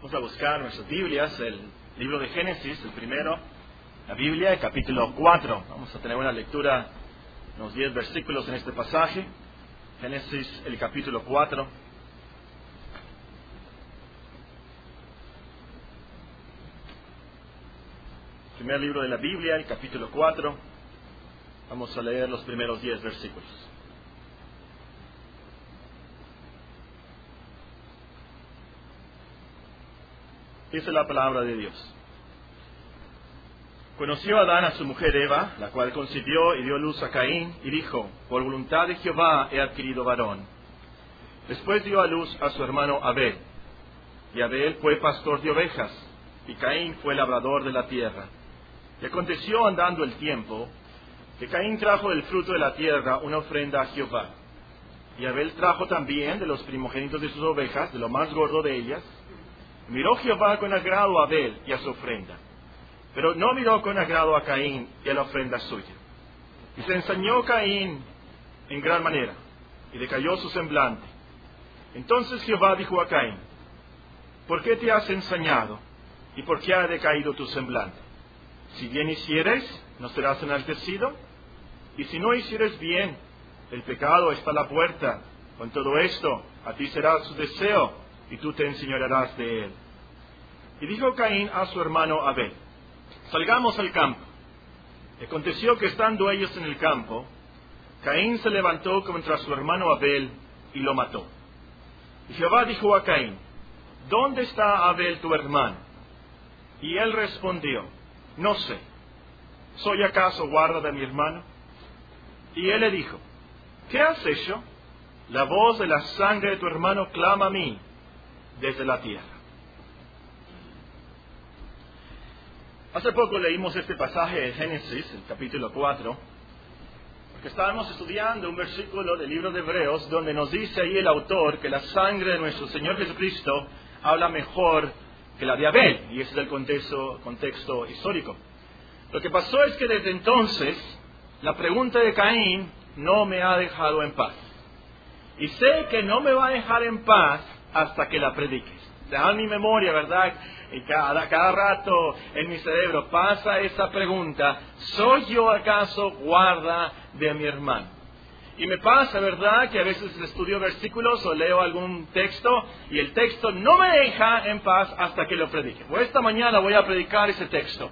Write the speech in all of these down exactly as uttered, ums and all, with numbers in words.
Vamos a buscar nuestras Biblias, el libro de Génesis, el primero, la Biblia, el capítulo cuatro. Vamos a tener una lectura, unos diez versículos en este pasaje. Génesis, el capítulo cuatro. Primer libro de la Biblia, el capítulo cuatro. Vamos a leer los primeros diez versículos. Dice la palabra de Dios. Conoció Adán a su mujer Eva, la cual concibió y dio luz a Caín, y dijo: por voluntad de Jehová he adquirido varón. Después dio a luz a su hermano Abel, y Abel fue pastor de ovejas, y Caín fue labrador de la tierra. Y aconteció andando el tiempo, que Caín trajo del fruto de la tierra una ofrenda a Jehová. Y Abel trajo también de los primogénitos de sus ovejas, de lo más gordo de ellas. Miró Jehová con agrado a Abel y a su ofrenda, pero no miró con agrado a Caín y a la ofrenda suya. Y se ensañó Caín en gran manera, y decayó su semblante. Entonces Jehová dijo a Caín: ¿por qué te has ensañado? ¿Y por qué ha decaído tu semblante? Si bien hicieres, ¿no serás enaltecido? Y si no hicieres bien, el pecado está a la puerta. Con todo esto, a ti será su deseo, y tú te enseñorearás de él. Y dijo Caín a su hermano Abel: salgamos al campo. Y aconteció que estando ellos en el campo, Caín se levantó contra su hermano Abel y lo mató. Y Jehová dijo a Caín: ¿dónde está Abel tu hermano? Y él respondió: no sé. ¿Soy acaso guarda de mi hermano? Y él le dijo: ¿qué has hecho? La voz de la sangre de tu hermano clama a mí desde la tierra. Hace poco leímos este pasaje de Génesis, el capítulo cuatro, porque estábamos estudiando un versículo del libro de Hebreos, donde nos dice ahí el autor que la sangre de nuestro Señor Jesucristo habla mejor que la de Abel, y ese es el contexto, contexto histórico. Lo que pasó es que desde entonces, la pregunta de Caín no me ha dejado en paz. Y sé que no me va a dejar en paz hasta que la prediques. Deja en mi memoria, ¿verdad? Y cada, cada rato en mi cerebro pasa esa pregunta: ¿soy yo acaso guarda de mi hermano? Y me pasa, ¿verdad?, que a veces estudio versículos o leo algún texto y el texto no me deja en paz hasta que lo predique. Pues esta mañana voy a predicar ese texto.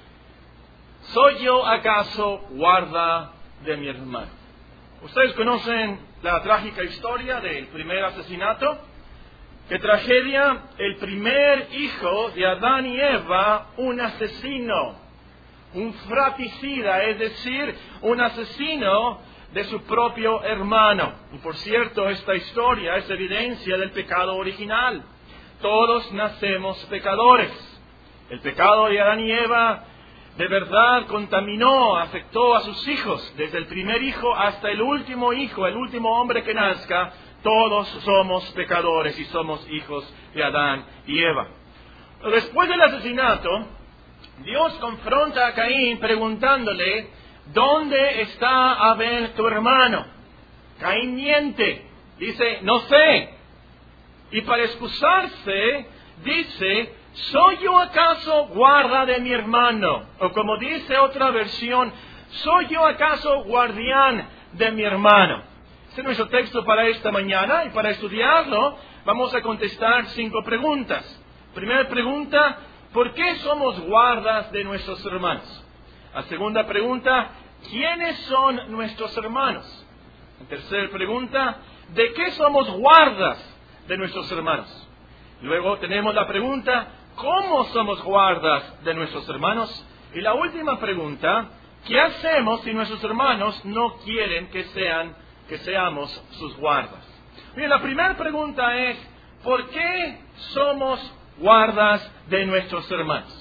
¿Soy yo acaso guarda de mi hermano? Ustedes conocen la trágica historia del primer asesinato. ¡Qué tragedia! El primer hijo de Adán y Eva, un asesino, un fratricida, es decir, un asesino de su propio hermano. Y por cierto, esta historia es evidencia del pecado original. Todos nacemos pecadores. El pecado de Adán y Eva de verdad contaminó, afectó a sus hijos, desde el primer hijo hasta el último hijo, el último hombre que nazca. Todos somos pecadores y somos hijos de Adán y Eva. Después del asesinato, Dios confronta a Caín preguntándole: ¿dónde está Abel tu hermano? Caín miente, dice: no sé. Y para excusarse, dice: ¿soy yo acaso guarda de mi hermano? O como dice otra versión: ¿soy yo acaso guardián de mi hermano? Este es nuestro texto para esta mañana, y para estudiarlo vamos a contestar cinco preguntas. Primera pregunta: ¿por qué somos guardas de nuestros hermanos? La segunda pregunta: ¿quiénes son nuestros hermanos? La tercera pregunta: ¿de qué somos guardas de nuestros hermanos? Luego tenemos la pregunta: ¿cómo somos guardas de nuestros hermanos? Y la última pregunta: ¿qué hacemos si nuestros hermanos no quieren que sean que seamos sus guardas? Bien, la primera pregunta es: ¿por qué somos guardas de nuestros hermanos?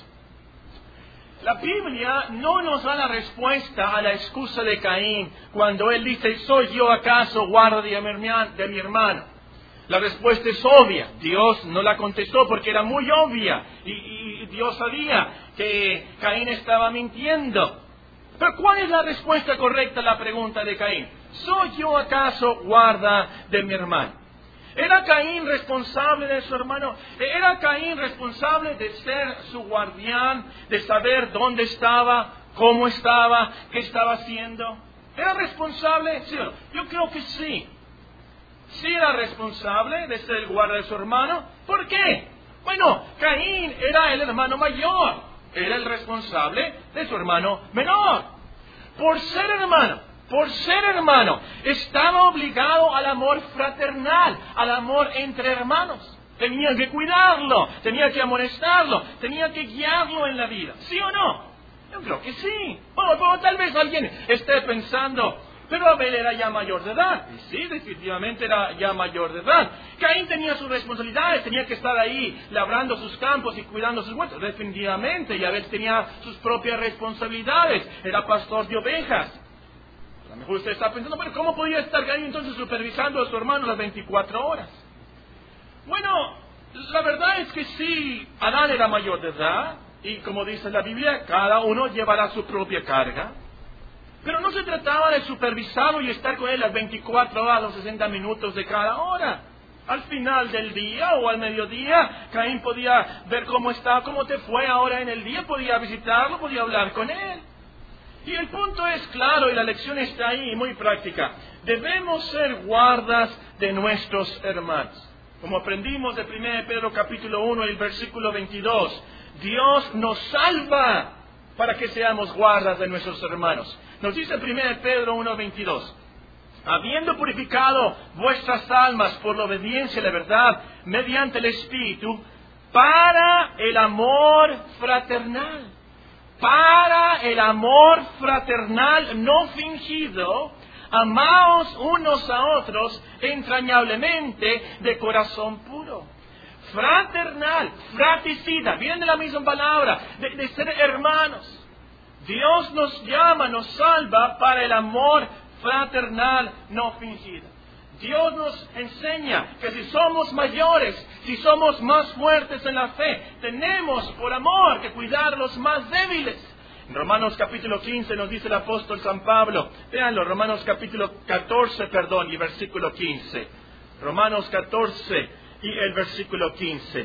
La Biblia no nos da la respuesta a la excusa de Caín cuando él dice: ¿soy yo acaso guarda de mi hermano? La respuesta es obvia. Dios no la contestó porque era muy obvia, y, y Dios sabía que Caín estaba mintiendo. Pero ¿cuál es la respuesta correcta a la pregunta de Caín? ¿Soy yo acaso guarda de mi hermano? ¿Era Caín responsable de su hermano? ¿Era Caín responsable de ser su guardián, de saber dónde estaba, cómo estaba, qué estaba haciendo? ¿Era responsable? ¿Sí o no? Yo creo que sí. Sí era responsable de ser el guarda de su hermano. ¿Por qué? Bueno, Caín era el hermano mayor. Era el responsable de su hermano menor. Por ser hermano. Por ser hermano, estaba obligado al amor fraternal, al amor entre hermanos. Tenía que cuidarlo, tenía que amonestarlo, tenía que guiarlo en la vida. ¿Sí o no? Yo creo que sí. O, o tal vez alguien esté pensando, pero Abel era ya mayor de edad. Y sí, definitivamente era ya mayor de edad. Caín tenía sus responsabilidades, tenía que estar ahí labrando sus campos y cuidando sus huertos. Definitivamente, y Abel tenía sus propias responsabilidades. Era pastor de ovejas. A lo mejor usted está pensando, bueno, ¿cómo podía estar Caín entonces supervisando a su hermano las veinticuatro horas? Bueno, la verdad es que sí, Adán era mayor de edad, y como dice la Biblia, cada uno llevará su propia carga. Pero no se trataba de supervisarlo y estar con él las veinticuatro horas, los sesenta minutos de cada hora. Al final del día o al mediodía, Caín podía ver cómo estaba, cómo te fue ahora en el día, podía visitarlo, podía hablar con él. Y el punto es claro y la lección está ahí, muy práctica. Debemos ser guardas de nuestros hermanos. Como aprendimos de primera de Pedro capítulo uno, el versículo veintidós, Dios nos salva para que seamos guardas de nuestros hermanos. Nos dice primera de Pedro uno, veintidós, habiendo purificado vuestras almas por la obediencia a la verdad, mediante el Espíritu, para el amor fraternal. Para el amor fraternal no fingido, amaos unos a otros entrañablemente de corazón puro. Fraternal, fratricida, vienen de la misma palabra, de, de ser hermanos. Dios nos llama, nos salva para el amor fraternal no fingido. Dios nos enseña que si somos mayores, si somos más fuertes en la fe, tenemos por amor que cuidar los más débiles. En Romanos capítulo quince nos dice el apóstol San Pablo, véanlo, Romanos capítulo catorce, perdón, y versículo quince. Romanos catorce y el versículo quince.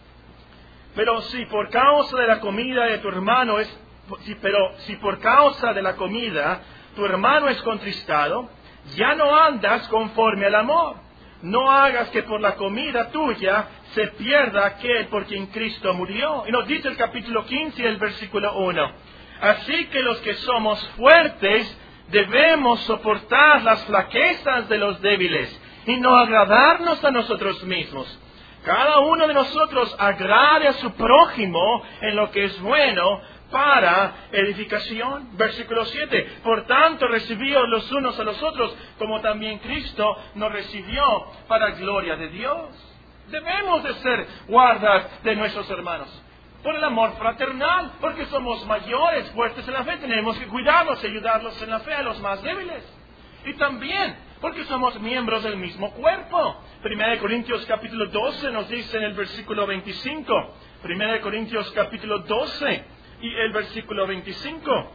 Pero si por causa de la comida de tu hermano es, si, pero si por causa de la comida tu hermano es contristado, ya no andas conforme al amor. No hagas que por la comida tuya se pierda aquel por quien Cristo murió. Y nos dice el capítulo quince, el versículo uno. Así que los que somos fuertes debemos soportar las flaquezas de los débiles y no agradarnos a nosotros mismos. Cada uno de nosotros agrade a su prójimo en lo que es bueno para edificación. Versículo siete. Por tanto, recibíos los unos a los otros, como también Cristo nos recibió para gloria de Dios. Debemos de ser guardas de nuestros hermanos. Por el amor fraternal, porque somos mayores, fuertes en la fe, tenemos que cuidarlos y ayudarlos en la fe a los más débiles. Y también porque somos miembros del mismo cuerpo. Primera de Corintios capítulo doce nos dice en el versículo veinticinco. Primera de Corintios capítulo doce y el versículo veinticinco.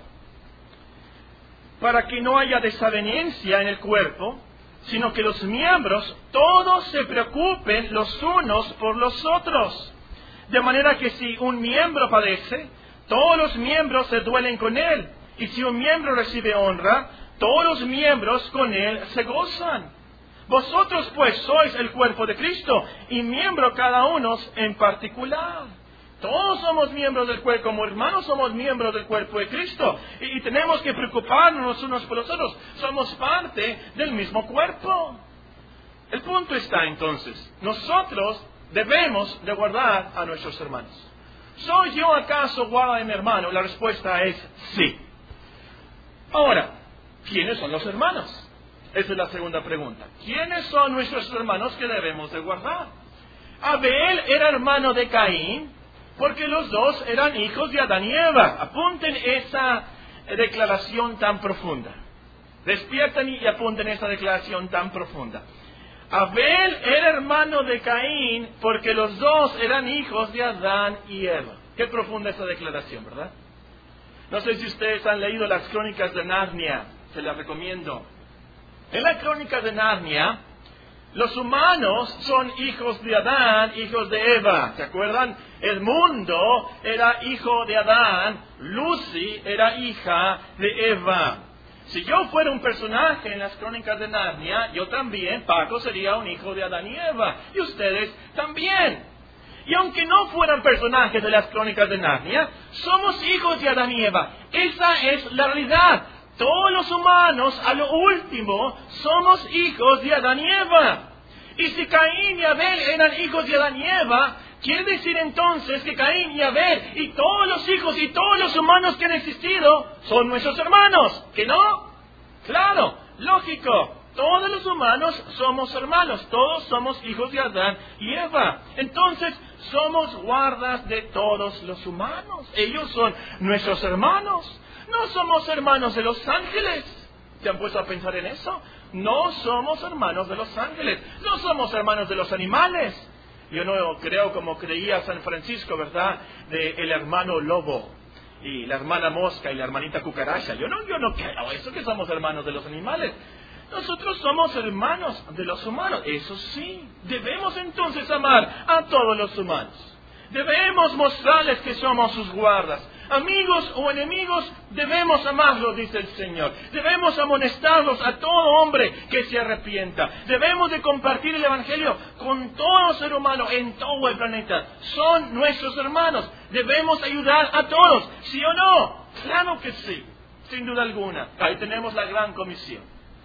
Para que no haya desavenencia en el cuerpo, sino que los miembros todos se preocupen los unos por los otros. De manera que si un miembro padece, todos los miembros se duelen con él. Y si un miembro recibe honra, todos los miembros con él se gozan. Vosotros pues sois el cuerpo de Cristo, y miembro cada uno en particular. Todos somos miembros del cuerpo, como hermanos somos miembros del cuerpo de Cristo. Y, y tenemos que preocuparnos los unos por los otros. Somos parte del mismo cuerpo. El punto está entonces, nosotros debemos de guardar a nuestros hermanos. ¿Soy yo acaso guarda de mi hermano? La respuesta es sí. Ahora, ¿quiénes son los hermanos? Esa es la segunda pregunta. ¿Quiénes son nuestros hermanos que debemos de guardar? Abel era hermano de Caín, porque los dos eran hijos de Adán y Eva. Apunten esa declaración tan profunda. Despierten y apunten esa declaración tan profunda. Abel era hermano de Caín porque los dos eran hijos de Adán y Eva. Qué profunda esa declaración, ¿verdad? No sé si ustedes han leído las Crónicas de Narnia, se las recomiendo. En las Crónicas de Narnia Los humanos son hijos de Adán, hijos de Eva. ¿Se acuerdan? El mundo era hijo de Adán, Lucy era hija de Eva. Si yo fuera un personaje en las Crónicas de Narnia, yo también, Paco, sería un hijo de Adán y Eva. Y ustedes también. Y aunque no fueran personajes de las Crónicas de Narnia, somos hijos de Adán y Eva. Esa es la realidad. Todos los humanos, a lo último, somos hijos de Adán y Eva. Y si Caín y Abel eran hijos de Adán y Eva, quiere decir entonces que Caín y Abel y todos los hijos y todos los humanos que han existido son nuestros hermanos. ¿Que no? Claro, lógico. Todos los humanos somos hermanos. Todos somos hijos de Adán y Eva. Entonces, somos guardas de todos los humanos. Ellos son nuestros hermanos. No somos hermanos de los ángeles. ¿Se han puesto a pensar en eso? No somos hermanos de los ángeles. No somos hermanos de los animales. Yo no creo como creía San Francisco, ¿verdad? De el hermano lobo y la hermana mosca y la hermanita cucaracha. Yo no, yo no creo eso, que somos hermanos de los animales. Nosotros somos hermanos de los humanos. Eso sí. Debemos entonces amar a todos los humanos. Debemos mostrarles que somos sus guardas. Amigos o enemigos, debemos amarlos, dice el Señor. Debemos amonestarlos a todo hombre que se arrepienta. Debemos de compartir el Evangelio con todo ser humano en todo el planeta. Son nuestros hermanos. Debemos ayudar a todos. ¿Sí o no? Claro que sí, sin duda alguna. Ahí tenemos la gran comisión.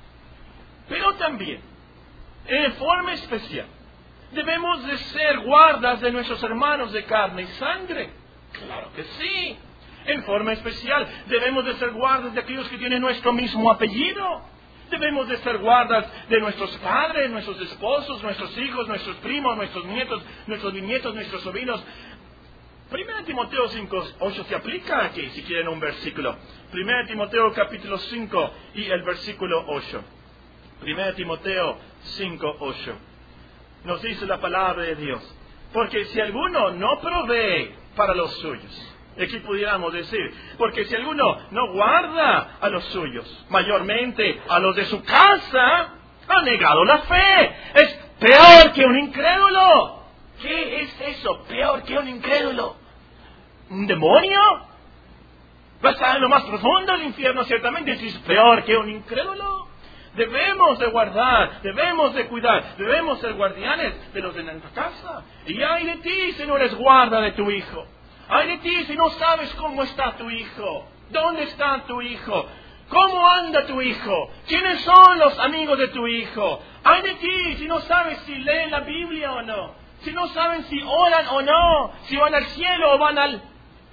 Pero también, en forma especial, debemos de ser guardas de nuestros hermanos de carne y sangre. Claro que sí. En forma especial, debemos de ser guardas de aquellos que tienen nuestro mismo apellido. Debemos de ser guardas de nuestros padres, nuestros esposos, nuestros hijos, nuestros primos, nuestros nietos, nuestros bisnietos, nuestros sobrinos. Primera Timoteo cinco ocho se aplica aquí, si quieren un versículo. Primera Timoteo capítulo cinco y el versículo ocho. Primera Timoteo cinco ocho. Nos dice la palabra de Dios. Porque si alguno no provee para los suyos, aquí pudiéramos decir, porque si alguno no guarda a los suyos, mayormente a los de su casa, ha negado la fe. Es peor que un incrédulo. ¿Qué es eso? Peor que un incrédulo. ¿Un demonio? Va a estar en lo más profundo del infierno, ciertamente. Es peor que un incrédulo. Debemos de guardar, debemos de cuidar, debemos ser guardianes de los de nuestra casa. Y ay de ti si no eres guarda de tu hijo. Ay de ti si no sabes cómo está tu hijo. ¿Dónde está tu hijo? ¿Cómo anda tu hijo? ¿Quiénes son los amigos de tu hijo? Ay de ti si no sabes si leen la Biblia o no. Si no saben si oran o no. Si van al cielo o van al...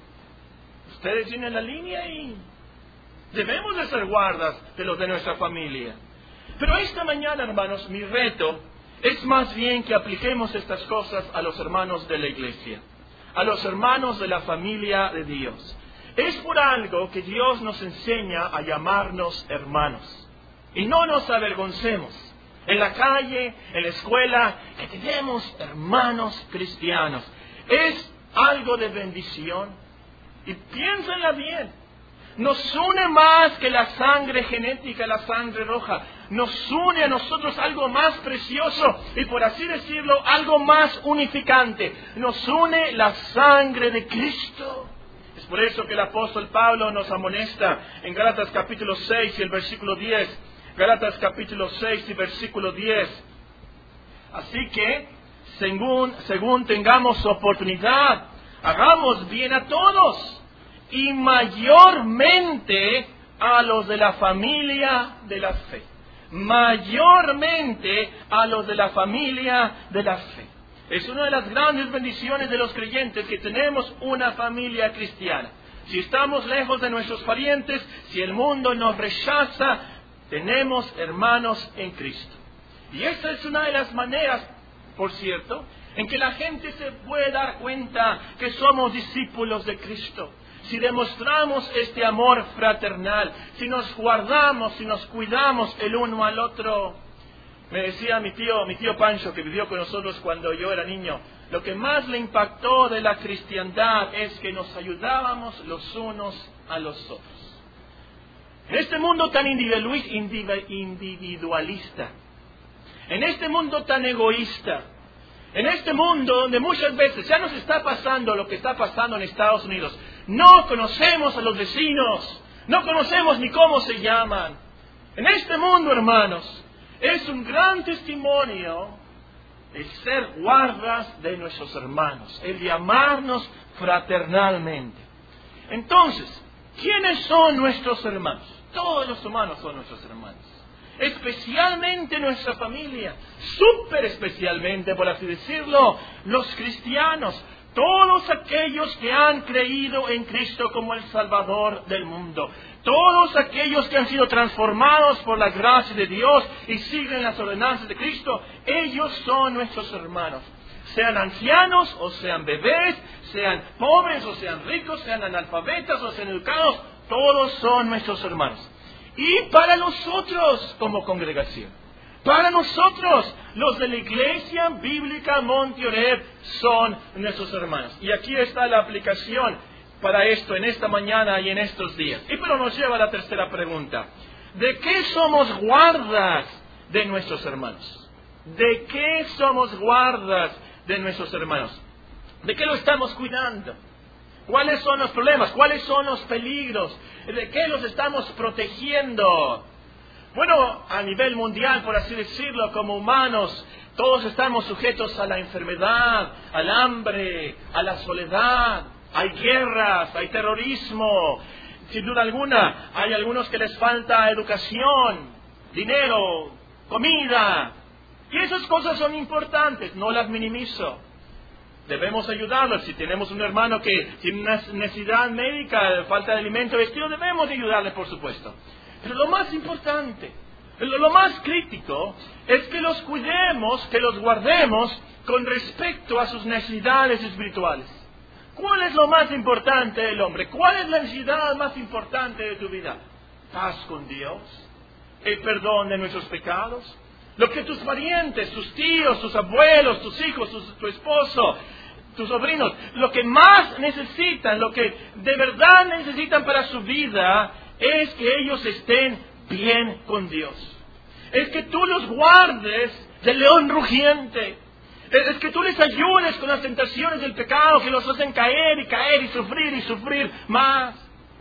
Ustedes tienen la línea ahí. Debemos de ser guardas de los de nuestra familia. Pero esta mañana, hermanos, mi reto es más bien que apliquemos estas cosas a los hermanos de la iglesia, a los hermanos de la familia de Dios. Es por algo que Dios nos enseña a llamarnos hermanos. Y no nos avergoncemos en la calle, en la escuela, que tenemos hermanos cristianos. Es algo de bendición. Y piénsenla bien. Nos une más que la sangre genética, la sangre roja. Nos une a nosotros algo más precioso y, por así decirlo, algo más unificante. Nos une la sangre de Cristo. Es por eso que el apóstol Pablo nos amonesta en Gálatas capítulo seis y el versículo diez. Gálatas capítulo seis y versículo diez. Así que, según, según tengamos oportunidad, hagamos bien a todos. Y mayormente a los de la familia de la fe. Mayormente a los de la familia de la fe. Es una de las grandes bendiciones de los creyentes que tenemos una familia cristiana. Si estamos lejos de nuestros parientes, si el mundo nos rechaza, tenemos hermanos en Cristo. Y esa es una de las maneras, por cierto, en que la gente se puede dar cuenta que somos discípulos de Cristo. Si demostramos este amor fraternal, si nos guardamos, si nos cuidamos el uno al otro. Me decía mi tío, mi tío Pancho, que vivió con nosotros cuando yo era niño, lo que más le impactó de la cristiandad es que nos ayudábamos los unos a los otros. En este mundo tan individualista, En este mundo tan egoísta, en este mundo donde muchas veces ya nos está pasando lo que está pasando en Estados Unidos, no conocemos a los vecinos, no conocemos ni cómo se llaman. En este mundo, hermanos, es un gran testimonio el ser guardas de nuestros hermanos, el de amarnos fraternalmente. Entonces, ¿quiénes son nuestros hermanos? Todos los humanos son nuestros hermanos. Especialmente nuestra familia, súper especialmente, por así decirlo, los cristianos, todos aquellos que han creído en Cristo como el Salvador del mundo, todos aquellos que han sido transformados por la gracia de Dios y siguen las ordenanzas de Cristo, ellos son nuestros hermanos. Sean ancianos o sean bebés, sean pobres o sean ricos, sean analfabetas o sean educados, todos son nuestros hermanos. Y para nosotros como congregación, para nosotros los de la Iglesia Bíblica Monte Oreb son nuestros hermanos. Y aquí está la aplicación para esto en esta mañana y en estos días. Y pero nos lleva a la tercera pregunta. ¿De qué somos guardas de nuestros hermanos? ¿De qué somos guardas de nuestros hermanos? ¿De qué lo estamos cuidando? ¿Cuáles son los problemas? ¿Cuáles son los peligros? ¿De qué los estamos protegiendo? Bueno, a nivel mundial, por así decirlo, como humanos, todos estamos sujetos a la enfermedad, al hambre, a la soledad. Hay guerras, hay terrorismo. Sin duda alguna, hay algunos que les falta educación, dinero, comida. Y esas cosas son importantes, no las minimizo. Debemos ayudarlos. Si tenemos un hermano que tiene una necesidad médica, falta de alimento, vestido, debemos ayudarle, por supuesto. Pero lo más importante, lo, lo más crítico, es que los cuidemos, que los guardemos con respecto a sus necesidades espirituales. ¿Cuál es lo más importante del hombre? ¿Cuál es la necesidad más importante de tu vida? Paz con Dios, el perdón de nuestros pecados. Lo que tus parientes, tus tíos, tus abuelos, tus hijos, tu, tu esposo, tus sobrinos, lo que más necesitan, lo que de verdad necesitan para su vida, es que ellos estén bien con Dios. Es que tú los guardes del león rugiente. Es que tú les ayudes con las tentaciones del pecado que los hacen caer y caer y sufrir y sufrir más.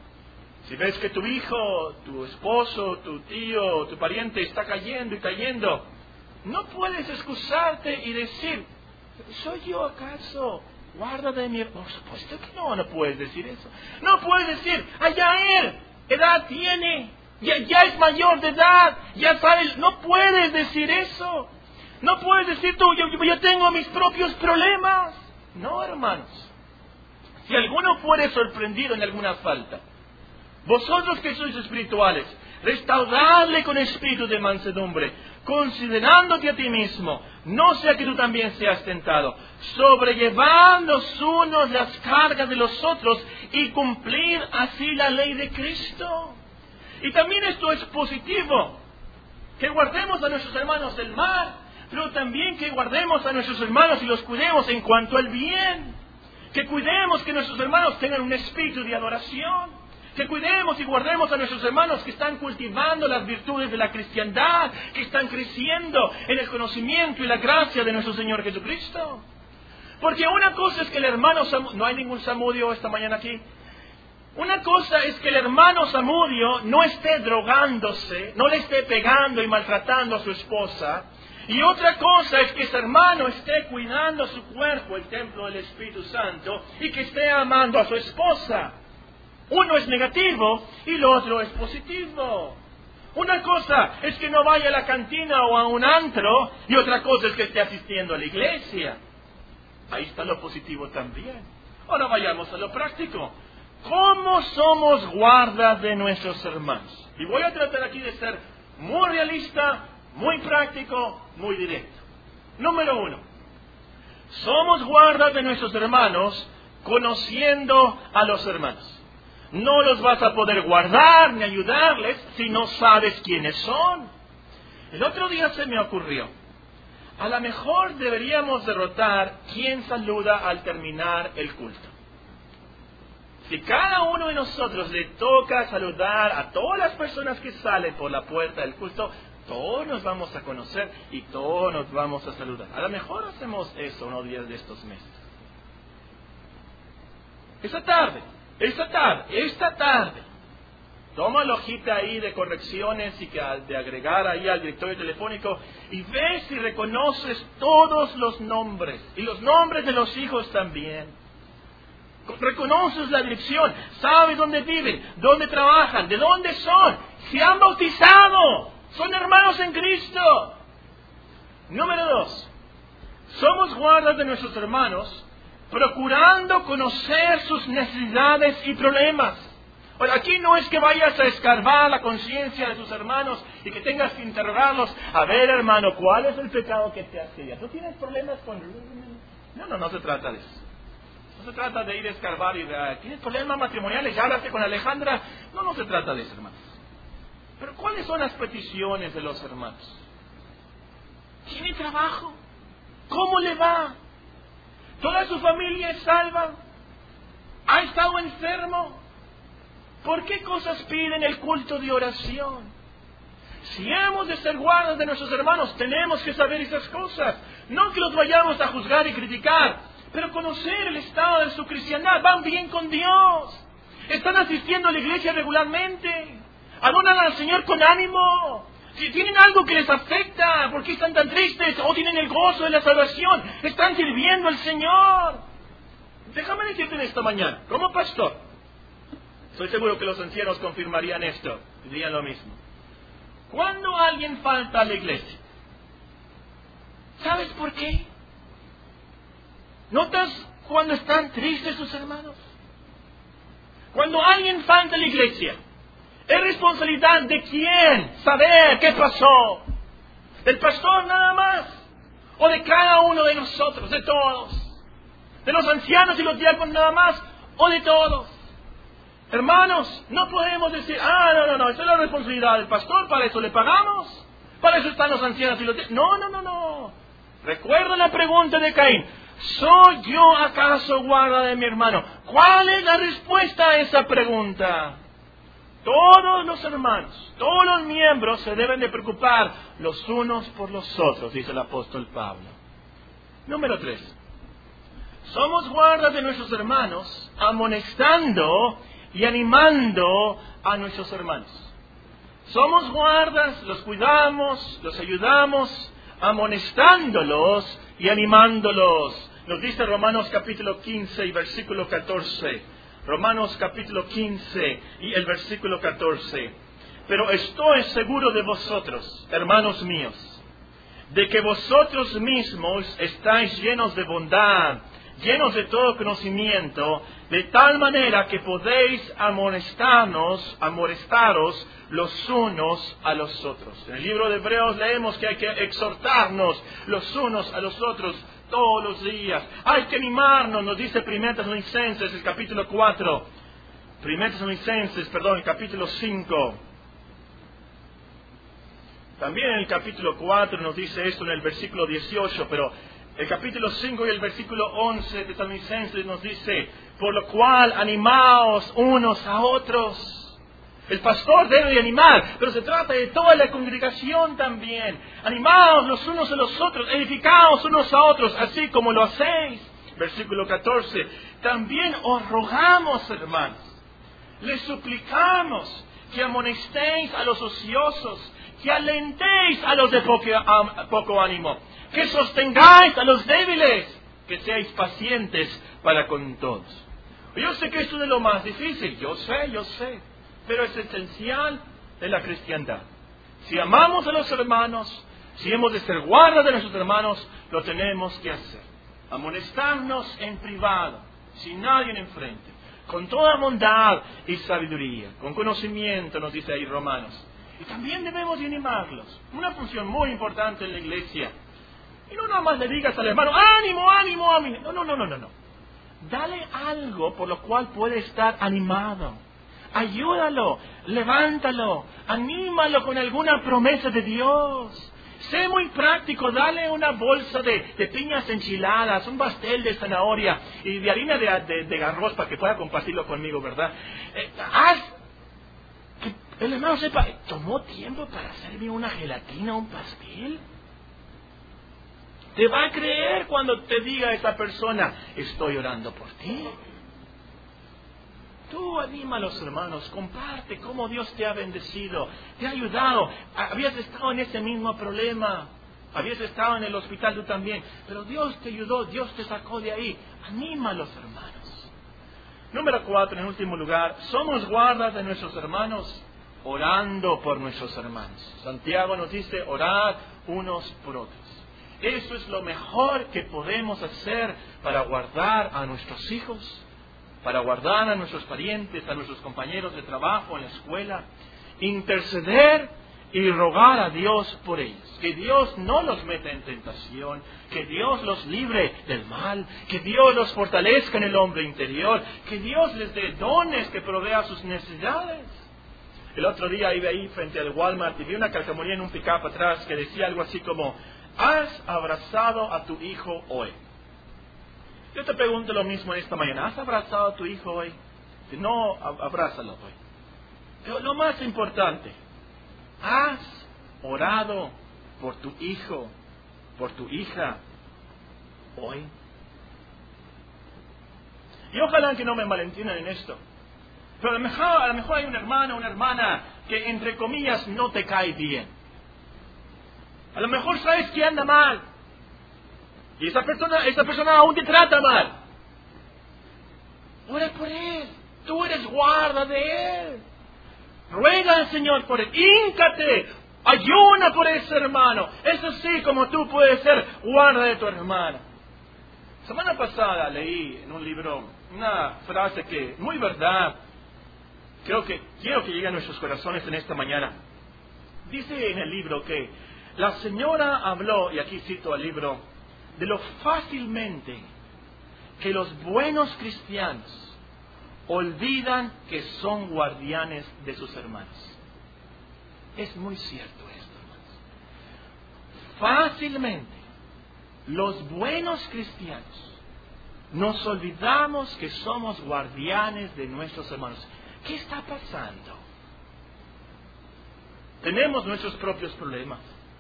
Si ves que tu hijo, tu esposo, tu tío, tu pariente está cayendo y cayendo, no puedes excusarte y decir, ¿soy yo acaso? Guarda de mi hermano. Por supuesto que no, no puedes decir eso. No puedes decir, allá él, edad tiene, ya, ya es mayor de edad, ya sabes, no puedes decir eso. No puedes decir tú, yo, yo tengo mis propios problemas. No, hermanos. Si alguno fuere sorprendido en alguna falta, vosotros que sois espirituales, restauradle con espíritu de mansedumbre, considerándote a ti mismo, no sea que tú también seas tentado, sobrellevad los unos las cargas de los otros y cumplir así la ley de Cristo. Y también esto es positivo, que guardemos a nuestros hermanos del mal, pero también que guardemos a nuestros hermanos y los cuidemos en cuanto al bien, que cuidemos que nuestros hermanos tengan un espíritu de adoración, que cuidemos y guardemos a nuestros hermanos que están cultivando las virtudes de la cristiandad, que están creciendo en el conocimiento y la gracia de nuestro Señor Jesucristo. Porque una cosa es que el hermano Samudio, no hay ningún Samudio esta mañana aquí, una cosa es que el hermano Samudio no esté drogándose, no le esté pegando y maltratando a su esposa, y otra cosa es que ese hermano esté cuidando su cuerpo, el templo del Espíritu Santo, y que esté amando a su esposa. Uno es negativo y lo otro es positivo. Una cosa es que no vaya a la cantina o a un antro, y otra cosa es que esté asistiendo a la iglesia. Ahí está lo positivo también. Ahora vayamos a lo práctico. ¿Cómo somos guardas de nuestros hermanos? Y voy a tratar aquí de ser muy realista, muy práctico, muy directo. Número uno. Somos guardas de nuestros hermanos conociendo a los hermanos. No los vas a poder guardar ni ayudarles si no sabes quiénes son. El otro día se me ocurrió, a lo mejor deberíamos derrotar quién saluda al terminar el culto. Si cada uno de nosotros le toca saludar a todas las personas que salen por la puerta del culto, Todos nos vamos a conocer y todos nos vamos a saludar. A lo mejor hacemos eso unos días de estos meses. Esta tarde, esta tarde, esta tarde, toma la hojita ahí de correcciones y que de agregar ahí al directorio telefónico y ve si reconoces todos los nombres y los nombres de los hijos también. Reconoces la dirección, sabes dónde viven, dónde trabajan, de dónde son, si han bautizado, son hermanos en Cristo. Número dos, somos guardas de nuestros hermanos, procurando conocer sus necesidades y problemas. Ahora, aquí no es que vayas a escarbar la conciencia de tus hermanos y que tengas que interrogarlos. A ver, hermano, ¿cuál es el pecado que te hace? ¿Tú tienes problemas con...? No, no, no se trata de eso. No se trata de ir a escarbar y de... ¿Tienes problemas matrimoniales? ¿Ya hablaste con Alejandra? No, no se trata de eso, hermanos. Pero ¿cuáles son las peticiones de los hermanos? ¿Tiene trabajo? ¿Cómo le va? ¿Toda su familia es salva? ¿Ha estado enfermo? ¿Por qué cosas piden el culto de oración? Si hemos de ser guardas de nuestros hermanos, tenemos que saber esas cosas. No que los vayamos a juzgar y criticar, pero conocer el estado de su cristiandad. ¿Van bien con Dios? ¿Están asistiendo a la iglesia regularmente? ¿Adoran al Señor con ánimo? Si tienen algo que les afecta, ¿por qué están tan tristes? ¿O tienen el gozo de la salvación? ¿Están sirviendo al Señor? Déjame decirte en esta mañana, como pastor, estoy seguro que los ancianos confirmarían esto, dirían lo mismo. Cuando alguien falta a la iglesia, ¿sabes por qué? ¿Notas cuando están tristes sus hermanos? Cuando alguien falta a la iglesia, ¿es responsabilidad de quién saber qué pasó? ¿Del pastor nada más? ¿O de cada uno de nosotros, de todos? ¿De los ancianos y los diáconos nada más? ¿O de todos? Hermanos, no podemos decir, ah, no, no, no, esa es la responsabilidad del pastor, para eso le pagamos, para eso están los ancianos y los diáconos. No, no, no, no. Recuerda la pregunta de Caín. ¿Soy yo acaso guarda de mi hermano? ¿Cuál es la respuesta a esa pregunta? Todos los hermanos, todos los miembros se deben de preocupar los unos por los otros, dice el apóstol Pablo. Número tres. Somos guardas de nuestros hermanos, amonestando y animando a nuestros hermanos. Somos guardas, los cuidamos, los ayudamos, amonestándolos y animándolos. Nos dice Romanos capítulo quince y versículo catorce. Romanos capítulo quince y el versículo catorce. Pero estoy seguro de vosotros, hermanos míos, de que vosotros mismos estáis llenos de bondad, llenos de todo conocimiento, de tal manera que podéis amonestarnos, amonestaros los unos a los otros. En el libro de Hebreos leemos que hay que exhortarnos los unos a los otros todos los días. Hay que animarnos, nos dice Primera Tesalonicenses, el capítulo cuatro. Primera Tesalonicenses, perdón, el capítulo cinco. También en el capítulo cuatro nos dice esto en el versículo dieciocho, pero el capítulo cinco y el versículo once de Tesalonicenses nos dice, por lo cual animaos unos a otros. El pastor debe de animar, pero se trata de toda la congregación también. Animaos los unos a los otros, edificaos unos a otros, así como lo hacéis. Versículo catorce, también os rogamos, hermanos, les suplicamos que amonestéis a los ociosos, que alentéis a los de poco, um, poco ánimo, que sostengáis a los débiles, que seáis pacientes para con todos. Yo sé que esto es lo más difícil, yo sé, yo sé, pero es esencial de la cristiandad. Si amamos a los hermanos, si hemos de ser guardas de nuestros hermanos, lo tenemos que hacer. Amonestarnos en privado, sin nadie enfrente, con toda bondad y sabiduría, con conocimiento, nos dice ahí Romanos. Y también debemos de animarlos. Una función muy importante en la iglesia. Y no nada más le digas al hermano, ánimo, ánimo, ánimo. No, no, no, no, no, no. Dale algo por lo cual puede estar animado. Ayúdalo, levántalo, anímalo con alguna promesa de Dios. Sé muy práctico, dale una bolsa de, de piñas enchiladas, un pastel de zanahoria y de harina de, de, de arroz para que pueda compartirlo conmigo, ¿verdad? Eh, haz que El hermano sepa, ¿tomó tiempo para hacerme una gelatina o un pastel? Te va a creer cuando te diga esa persona, estoy orando por ti. Tú anima a los hermanos, comparte cómo Dios te ha bendecido, te ha ayudado. Habías estado en ese mismo problema, habías estado en el hospital tú también, pero Dios te ayudó, Dios te sacó de ahí. Anima a los hermanos. Número cuatro, en último lugar, somos guardas de nuestros hermanos, orando por nuestros hermanos. Santiago nos dice, orad unos por otros. Eso es lo mejor que podemos hacer para guardar a nuestros hijos, para guardar a nuestros parientes, a nuestros compañeros de trabajo, en la escuela. Interceder y rogar a Dios por ellos. Que Dios no los meta en tentación, que Dios los libre del mal, que Dios los fortalezca en el hombre interior, que Dios les dé dones que provea sus necesidades. El otro día iba ahí frente al Walmart y vi una calcamonía en un pick-up atrás que decía algo así como, ¿has abrazado a tu hijo hoy? Yo te pregunto lo mismo esta mañana, ¿has abrazado a tu hijo hoy? Si no, abrázalo hoy. Pero lo más importante, ¿has orado por tu hijo, por tu hija hoy? Y ojalá que no me malentiendan en esto. Pero a lo mejor, a lo mejor hay un hermano, una hermana que entre comillas no te cae bien. A lo mejor sabes que anda mal. Y esa persona, esa persona aún te trata mal. Ora por él. Tú eres guarda de él. Ruega al Señor por él. Híncate. Ayuna por ese hermano. Eso sí, como tú puedes ser guarda de tu hermano. Semana pasada leí en un libro una frase que, muy verdad, creo que quiero que llegue a nuestros corazones en esta mañana. Dice en el libro que la señora habló, y aquí cito el libro, de lo fácilmente que los buenos cristianos olvidan que son guardianes de sus hermanos. Es muy cierto esto, hermanos. Fácilmente los buenos cristianos nos olvidamos que somos guardianes de nuestros hermanos. ¿Qué está pasando? Tenemos nuestros propios problemas.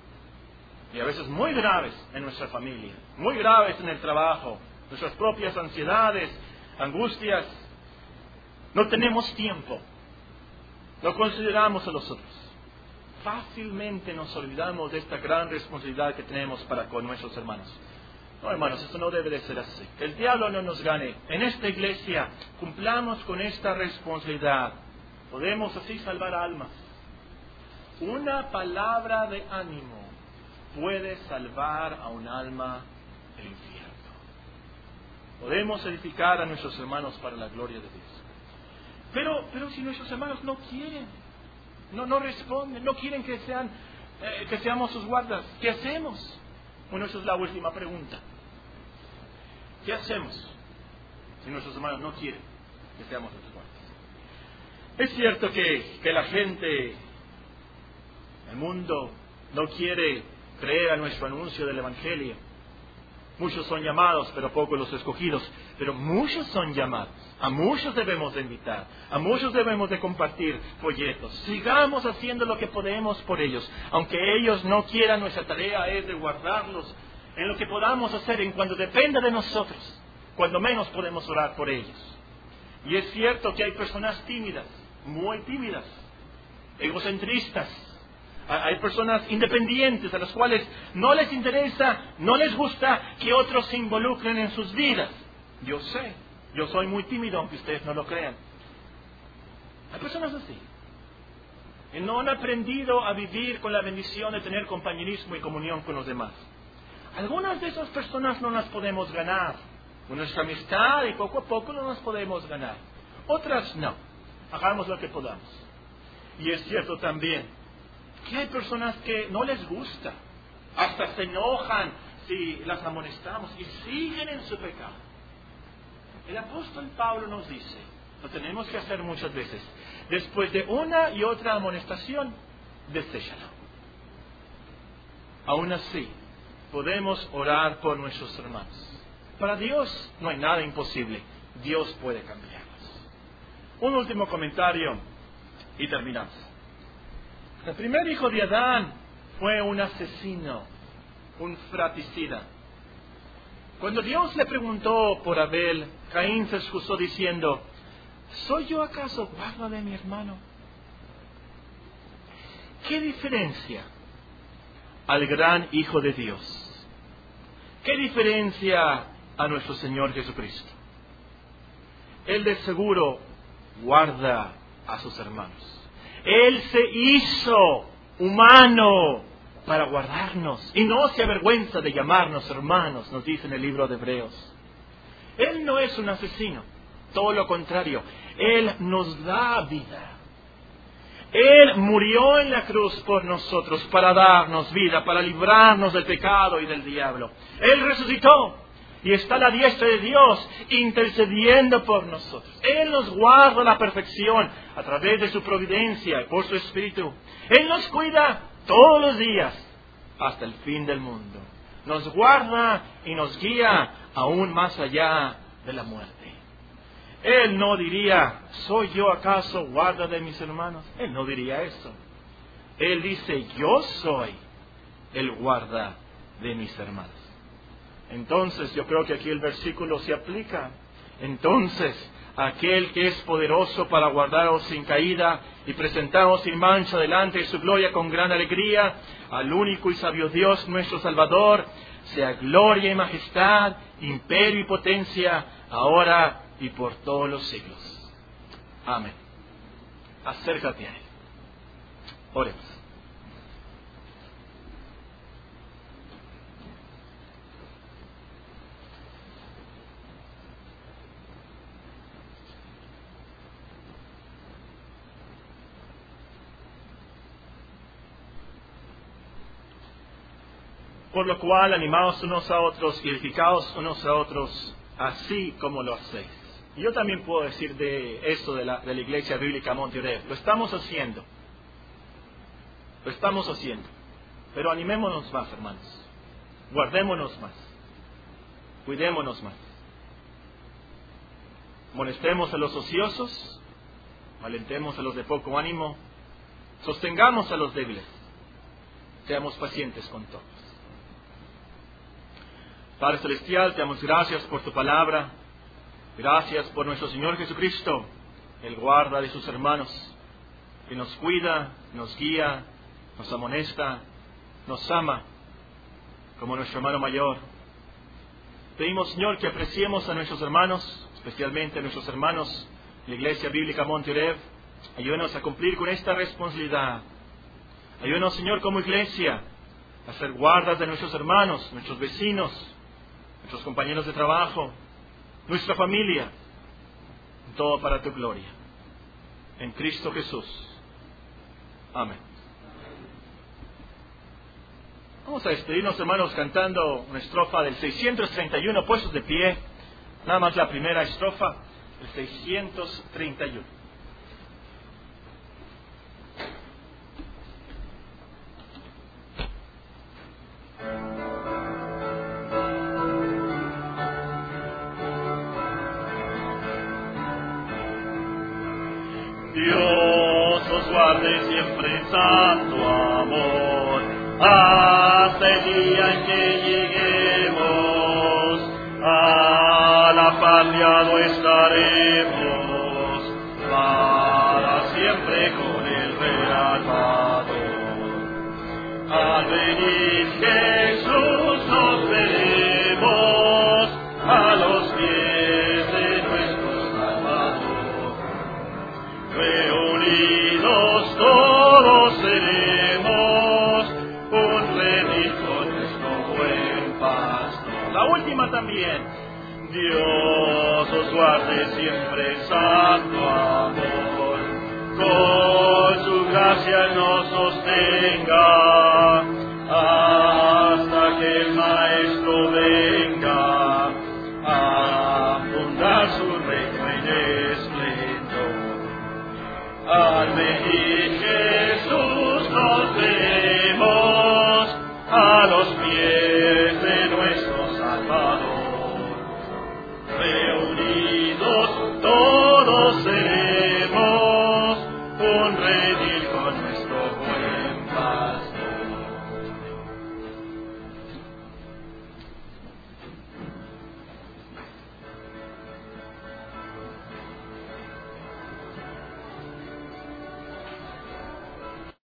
Y a veces muy graves en nuestra familia, muy graves en el trabajo, nuestras propias ansiedades, angustias. No tenemos tiempo, no consideramos a los otros. Fácilmente nos olvidamos de esta gran responsabilidad que tenemos para con nuestros hermanos. No, hermanos, esto no debe de ser así. Que el diablo no nos gane. En esta iglesia cumplamos con esta responsabilidad. Podemos así salvar almas. Una palabra de ánimo puede salvar a un alma del infierno. Podemos edificar a nuestros hermanos para la gloria de Dios. Pero, pero si nuestros hermanos no quieren, no, no responden, no quieren que sean, eh, que seamos sus guardas, ¿qué hacemos? Bueno, esa es la última pregunta. ¿Qué hacemos si nuestros hermanos no quieren que seamos sus guardas? Es cierto que, que la gente, el mundo, no quiere creer a nuestro anuncio del Evangelio. Muchos son llamados, pero pocos los escogidos. Pero muchos son llamados. A muchos debemos de invitar. A muchos debemos de compartir folletos. Sigamos haciendo lo que podemos por ellos. Aunque ellos no quieran, nuestra tarea es de guardarlos en lo que podamos hacer, en cuanto dependa de nosotros. Cuando menos podemos orar por ellos. Y es cierto que hay personas tímidas, muy tímidas, egocentristas. Hay personas independientes a las cuales no les interesa, no les gusta que otros se involucren en sus vidas. Yo sé, yo soy muy tímido, aunque ustedes no lo crean. Hay personas así, que no han aprendido a vivir con la bendición de tener compañerismo y comunión con los demás. Algunas de esas personas no las podemos ganar con nuestra amistad y poco a poco no las podemos ganar. Otras no. Hagamos lo que podamos. Y es cierto también que hay personas que no les gusta, hasta se enojan si las amonestamos y siguen en su pecado. El apóstol Pablo nos dice, lo tenemos que hacer muchas veces, después de una y otra amonestación, deséchalo. Aún así, podemos orar por nuestros hermanos. Para Dios no hay nada imposible, Dios puede cambiarlos. Un último comentario y terminamos. El primer hijo de Adán fue un asesino, un fratricida. Cuando Dios le preguntó por Abel, Caín se excusó diciendo: ¿soy yo acaso guarda de mi hermano? ¿Qué diferencia al gran Hijo de Dios? ¿Qué diferencia a nuestro Señor Jesucristo? Él de seguro guarda a sus hermanos. Él se hizo humano para guardarnos y no se avergüenza de llamarnos hermanos, nos dice en el libro de Hebreos. Él no es un asesino, todo lo contrario, Él nos da vida. Él murió en la cruz por nosotros para darnos vida, para librarnos del pecado y del diablo. Él resucitó y está a la diestra de Dios intercediendo por nosotros. Él nos guarda a la perfección a través de su providencia y por su Espíritu. Él nos cuida todos los días hasta el fin del mundo. Nos guarda y nos guía aún más allá de la muerte. Él no diría: ¿soy yo acaso guarda de mis hermanos? Él no diría eso. Él dice: yo soy el guarda de mis hermanos. Entonces yo creo que aquí el versículo se aplica. Entonces aquel que es poderoso para guardaros sin caída y presentaros sin mancha delante de su gloria con gran alegría, al único y sabio Dios nuestro Salvador, sea gloria y majestad, imperio y potencia, ahora y por todos los siglos. Amén. Acércate a Él. Oremos. Por lo cual, animaos unos a otros y edificaos unos a otros, así como lo hacéis. Y yo también puedo decir de esto de la, de la Iglesia Bíblica Monte Oreb. Lo estamos haciendo. Lo estamos haciendo. Pero animémonos más, hermanos. Guardémonos más. Cuidémonos más. Molestemos a los ociosos. Alentemos a los de poco ánimo. Sostengamos a los débiles. Seamos pacientes con todos. Padre Celestial, te damos gracias por tu palabra. Gracias por nuestro Señor Jesucristo, el guarda de sus hermanos, que nos cuida, nos guía, nos amonesta, nos ama como nuestro hermano mayor. Pedimos, Señor, que apreciemos a nuestros hermanos, especialmente a nuestros hermanos de la Iglesia Bíblica Monte Oreb. Ayúdanos a cumplir con esta responsabilidad. Ayúdanos, Señor, como iglesia, a ser guardas de nuestros hermanos, nuestros vecinos, nuestros compañeros de trabajo, nuestra familia, todo para tu gloria. En Cristo Jesús. Amén. Vamos a despedirnos, hermanos, cantando una estrofa del seiscientos treinta y uno, puestos de pie. Nada más la primera estrofa, el seiscientos treinta y uno. Dios os guarde siempre en santo amor, hasta el día en que lleguemos a la patria no estaremos, para siempre con el Salvador. Al venir Jesús nos veremos a los pies de nuestro Salvador. Reunidos todos seremos un redil con nuestro buen pastor. La última también. Dios os guarde siempre santo amor, con su gracia nos sostenga, hasta que el Maestro venga a fundar su reino en esplendor. Al venir